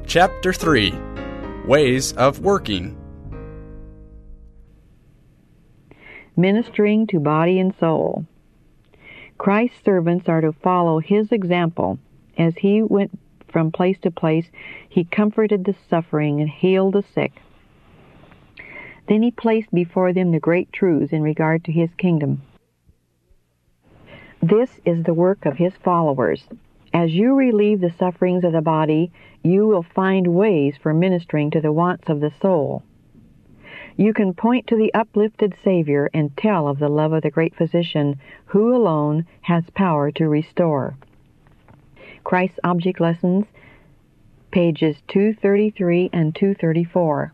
Chapter 3. Ways of Working. Ministering to body and soul. Christ's servants are to follow his example. As he went from place to place, he comforted the suffering and healed the sick. Then he placed before them the great truths in regard to his kingdom. This is the work of his followers. As you relieve the sufferings of the body, you will find ways for ministering to the wants of the soul. You can point to the uplifted Savior and tell of the love of the great Physician, who alone has power to restore. Christ's Object Lessons, pages 233 and 234.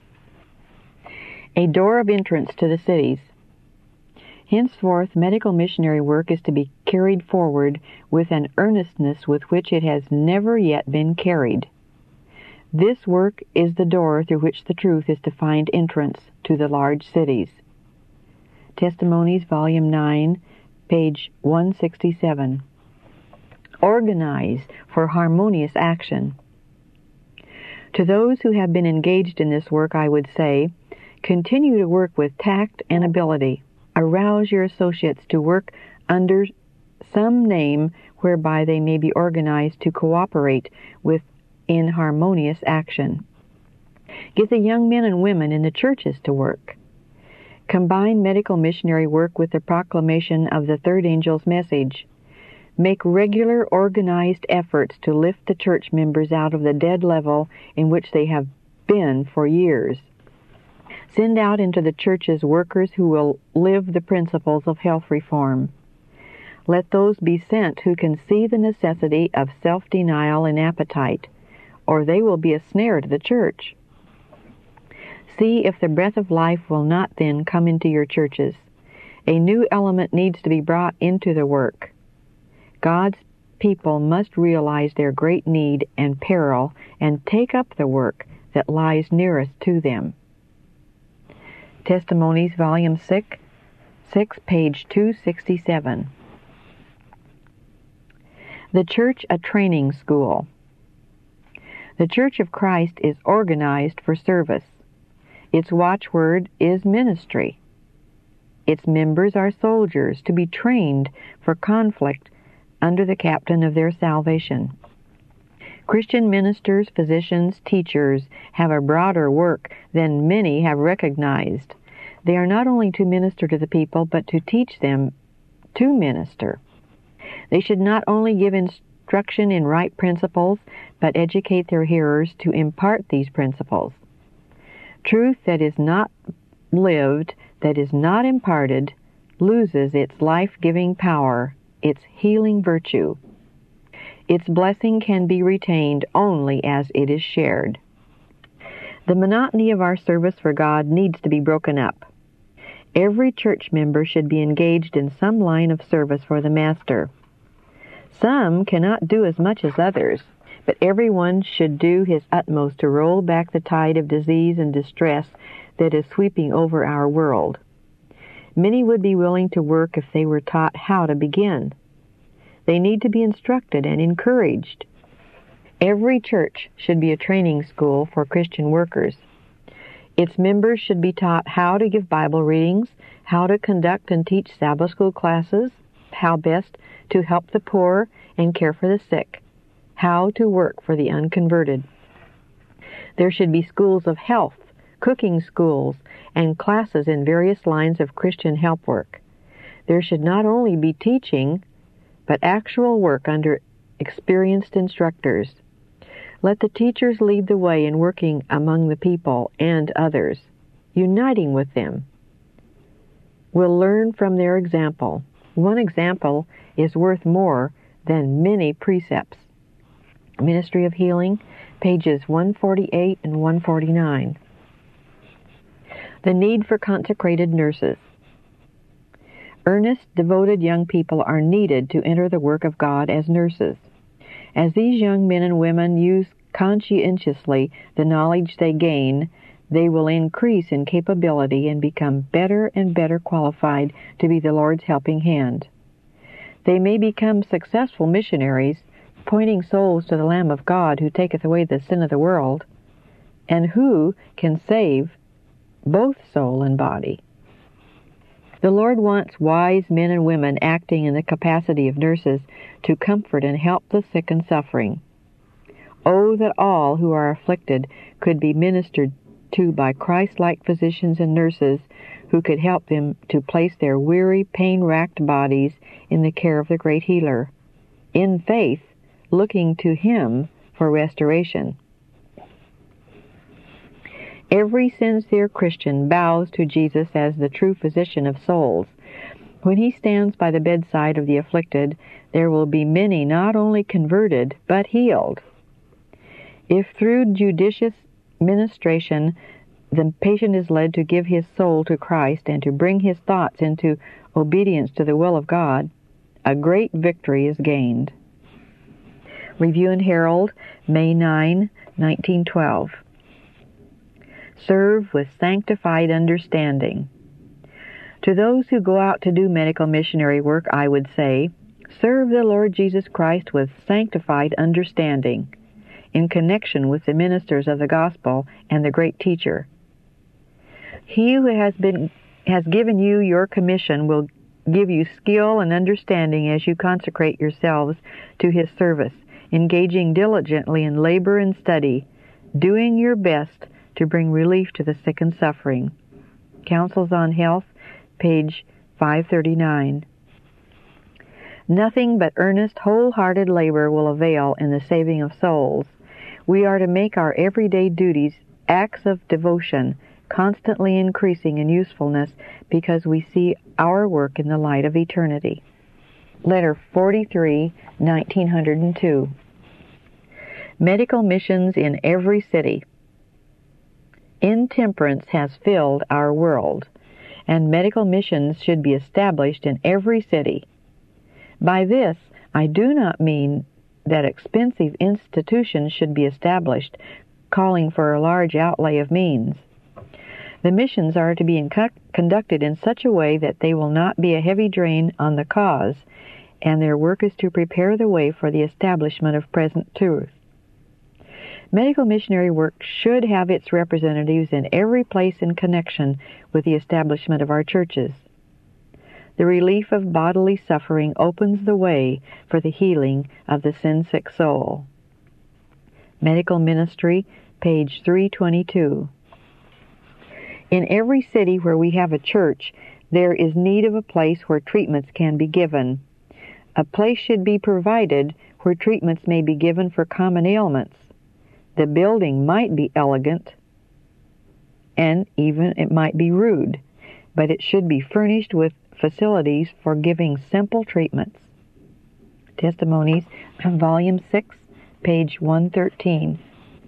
A door of entrance to the cities. Henceforth, medical missionary work is to be carried forward with an earnestness with which it has never yet been carried. This work is the door through which the truth is to find entrance to the large cities. Testimonies, Volume 9, page 167. Organize for harmonious action. To those who have been engaged in this work, I would say, continue to work with tact and ability. Arouse your associates to work under some name whereby they may be organized to cooperate in harmonious action. Get the young men and women in the churches to work. Combine medical missionary work with the proclamation of the third angel's message. Make regular organized efforts to lift the church members out of the dead level in which they have been for years. Send out into the churches workers who will live the principles of health reform. Let those be sent who can see the necessity of self-denial and appetite, or they will be a snare to the church. See if the breath of life will not then come into your churches. A new element needs to be brought into the work. God's people must realize their great need and peril and take up the work that lies nearest to them. Testimonies, Volume 6, page 267. The Church a Training School. The Church of Christ is organized for service. Its watchword is ministry. Its members are soldiers to be trained for conflict under the captain of their salvation. Christian ministers, physicians, teachers have a broader work than many have recognized. They are not only to minister to the people, but to teach them to minister. They should not only give instruction in right principles, but educate their hearers to impart these principles. Truth that is not lived, that is not imparted, loses its life-giving power, its healing virtue. Its blessing can be retained only as it is shared. The monotony of our service for God needs to be broken up. Every church member should be engaged in some line of service for the Master. Some cannot do as much as others, but everyone should do his utmost to roll back the tide of disease and distress that is sweeping over our world. Many would be willing to work if they were taught how to begin. They need to be instructed and encouraged. Every church should be a training school for Christian workers. Its members should be taught how to give Bible readings, how to conduct and teach Sabbath school classes, how best to help the poor and care for the sick, how to work for the unconverted. There should be schools of health, cooking schools, and classes in various lines of Christian help work. There should not only be teaching, but actual work under experienced instructors. Let the teachers lead the way in working among the people and others, uniting with them. We'll learn from their example. One example is worth more than many precepts. Ministry of Healing, pages 148 and 149. The need for consecrated nurses. Earnest, devoted young people are needed to enter the work of God as nurses. As these young men and women use conscientiously the knowledge they gain, they will increase in capability and become better and better qualified to be the Lord's helping hand. They may become successful missionaries, pointing souls to the Lamb of God who taketh away the sin of the world, and who can save both soul and body. The Lord wants wise men and women acting in the capacity of nurses to comfort and help the sick and suffering. Oh, that all who are afflicted could be ministered to by Christ-like physicians and nurses who could help them to place their weary, pain-racked bodies in the care of the great healer, in faith, looking to Him for restoration. Every sincere Christian bows to Jesus as the true physician of souls. When He stands by the bedside of the afflicted, there will be many not only converted, but healed. If through judicious ministration the patient is led to give his soul to Christ and to bring his thoughts into obedience to the will of God, a great victory is gained. Review and Herald, May 9, 1912. Serve with sanctified understanding. To those who go out to do medical missionary work, I would say, serve the Lord Jesus Christ with sanctified understanding, in connection with the ministers of the gospel and the great teacher. He who has given you your commission will give you skill and understanding as you consecrate yourselves to His service, engaging diligently in labor and study, doing your best to bring relief to the sick and suffering. Counsels on Health, page 539. Nothing but earnest, wholehearted labor will avail in the saving of souls. We are to make our everyday duties acts of devotion, constantly increasing in usefulness because we see our work in the light of eternity. Letter 43, 1902. Medical missions in every city. Intemperance has filled our world, and medical missions should be established in every city. By this, I do not mean that expensive institutions should be established, calling for a large outlay of means. The missions are to be conducted in such a way that they will not be a heavy drain on the cause, and their work is to prepare the way for the establishment of present truth. Medical missionary work should have its representatives in every place in connection with the establishment of our churches. The relief of bodily suffering opens the way for the healing of the sin-sick soul. Medical Ministry, page 322. In every city where we have a church, there is need of a place where treatments can be given. A place should be provided where treatments may be given for common ailments. The building might be elegant, and even it might be rude, but it should be furnished with facilities for giving simple treatments. Testimonies, Volume 6, page 113.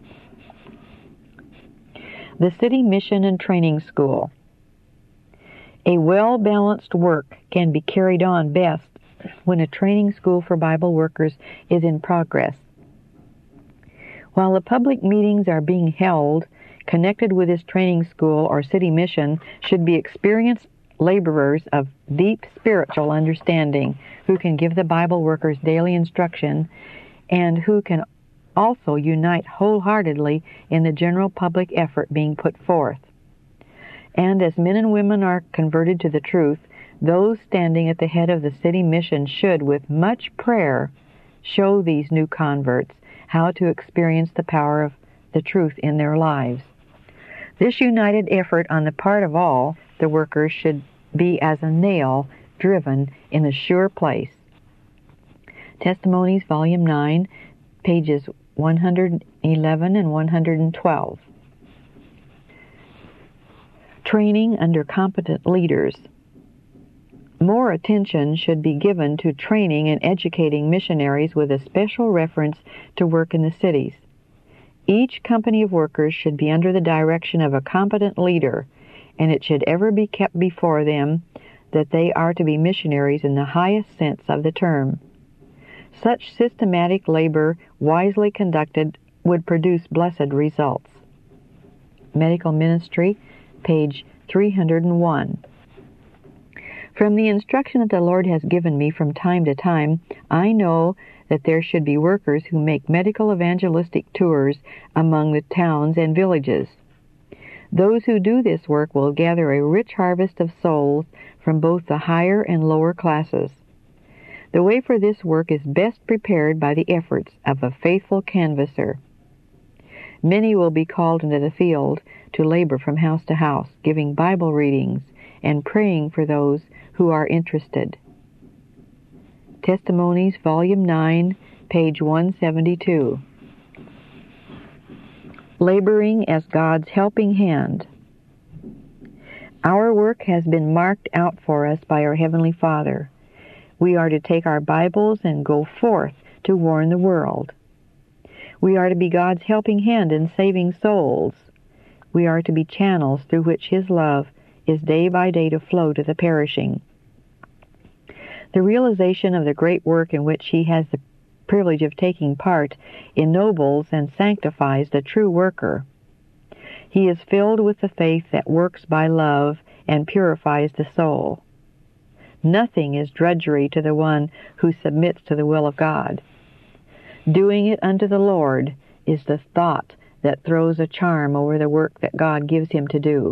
The City Mission and Training School. A well-balanced work can be carried on best when a training school for Bible workers is in progress. While the public meetings are being held, connected with this training school or city mission should be experienced laborers of deep spiritual understanding who can give the Bible workers daily instruction and who can also unite wholeheartedly in the general public effort being put forth. And as men and women are converted to the truth, those standing at the head of the city mission should, with much prayer, show these new converts how to experience the power of the truth in their lives. This united effort on the part of all the workers should be as a nail driven in a sure place. Testimonies, Volume 9, pages 111 and 112. Training under competent leaders. More attention should be given to training and educating missionaries with a special reference to work in the cities. Each company of workers should be under the direction of a competent leader, and it should ever be kept before them that they are to be missionaries in the highest sense of the term. Such systematic labor, wisely conducted, would produce blessed results. Medical Ministry, page 301. From the instruction that the Lord has given me from time to time, I know that there should be workers who make medical evangelistic tours among the towns and villages. Those who do this work will gather a rich harvest of souls from both the higher and lower classes. The way for this work is best prepared by the efforts of a faithful canvasser. Many will be called into the field to labor from house to house, giving Bible readings and praying for those who are interested. Testimonies, Volume 9, page 172. Laboring as God's helping hand. Our work has been marked out for us by our Heavenly Father. We are to take our Bibles and go forth to warn the world. We are to be God's helping hand in saving souls. We are to be channels through which His love is day by day to flow to the perishing. The realization of the great work in which He has the privilege of taking part ennobles and sanctifies the true worker. He is filled with the faith that works by love and purifies the soul. Nothing is drudgery to the one who submits to the will of God. Doing it unto the Lord is the thought that throws a charm over the work that God gives him to do.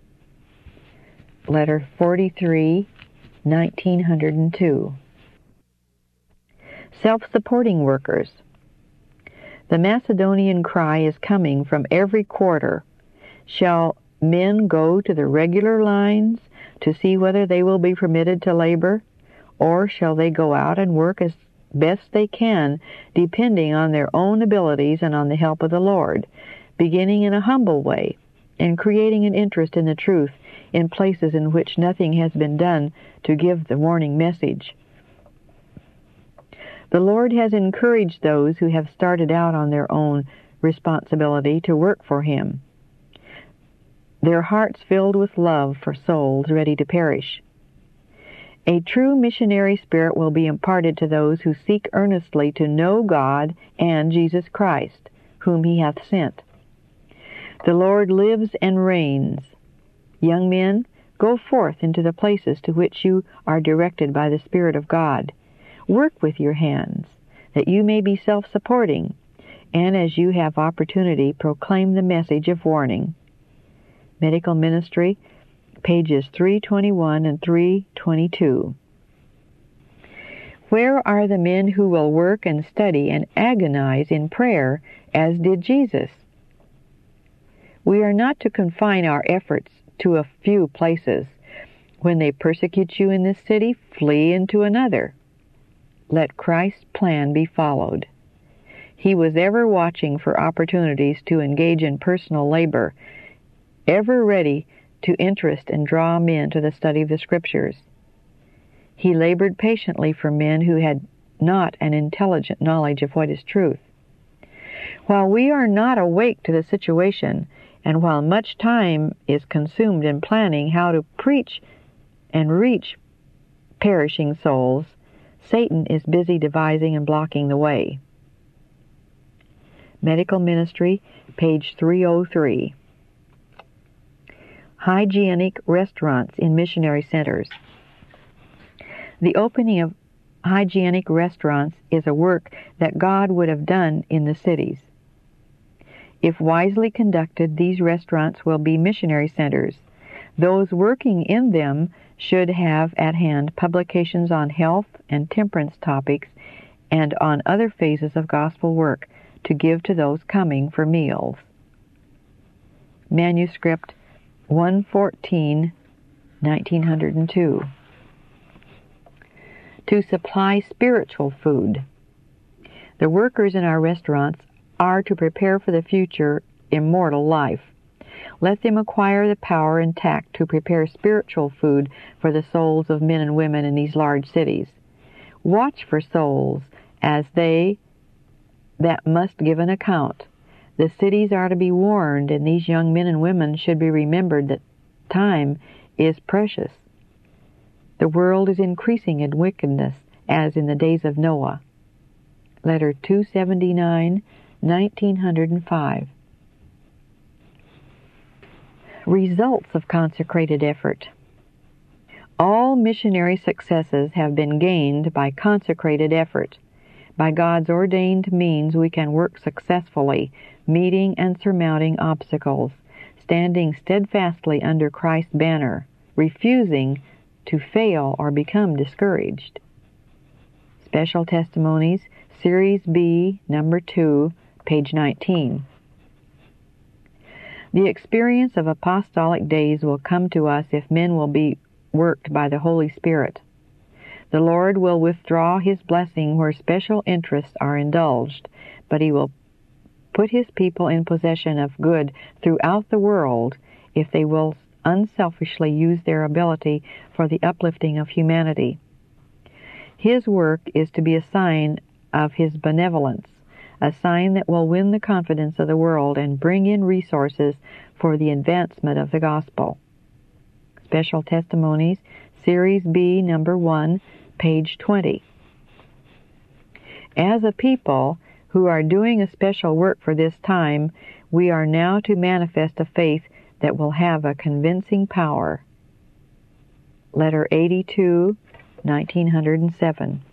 Letter 43, 1902. Self-supporting workers. The Macedonian cry is coming from every quarter. Shall men go to the regular lines to see whether they will be permitted to labor, or shall they go out and work as best they can, depending on their own abilities and on the help of the Lord, beginning in a humble way, and creating an interest in the truth in places in which nothing has been done to give the warning message? The Lord has encouraged those who have started out on their own responsibility to work for Him, their hearts filled with love for souls ready to perish. A true missionary spirit will be imparted to those who seek earnestly to know God and Jesus Christ, whom He hath sent. The Lord lives and reigns. Young men, go forth into the places to which you are directed by the Spirit of God. Work with your hands, that you may be self-supporting, and as you have opportunity, proclaim the message of warning. Medical Ministry, pages 321 and 322. Where are the men who will work and study and agonize in prayer as did Jesus? We are not to confine our efforts to a few places. When they persecute you in this city, flee into another. Let Christ's plan be followed. He was ever watching for opportunities to engage in personal labor, ever ready to interest and draw men to the study of the Scriptures. He labored patiently for men who had not an intelligent knowledge of what is truth. While we are not awake to the situation, and while much time is consumed in planning how to preach and reach perishing souls, Satan is busy devising and blocking the way. Medical Ministry, page 303. Hygienic restaurants in missionary centers. The opening of hygienic restaurants is a work that God would have done in the cities. If wisely conducted, these restaurants will be missionary centers. Those working in them should have at hand publications on health and temperance topics and on other phases of gospel work to give to those coming for meals. Manuscript 114, 1902. To supply spiritual food. The workers in our restaurants are to prepare for the future immortal life. Let them acquire the power and tact to prepare spiritual food for the souls of men and women in these large cities. Watch for souls as they that must give an account. The cities are to be warned, and these young men and women should be remembered that time is precious. The world is increasing in wickedness, as in the days of Noah. Letter 279, 1905. Results of consecrated effort. All missionary successes have been gained by consecrated effort. By God's ordained means we can work successfully, meeting and surmounting obstacles, standing steadfastly under Christ's banner, refusing to fail or become discouraged. Special Testimonies, Series B, number 2, page 19. The experience of apostolic days will come to us if men will be worked by the Holy Spirit. The Lord will withdraw His blessing where special interests are indulged, but He will put His people in possession of good throughout the world if they will unselfishly use their ability for the uplifting of humanity. His work is to be a sign of His benevolence, a sign that will win the confidence of the world and bring in resources for the advancement of the gospel. Special Testimonies, Series B, number 1, page 20. As a people who are doing a special work for this time, we are now to manifest a faith that will have a convincing power. Letter 82, 1907.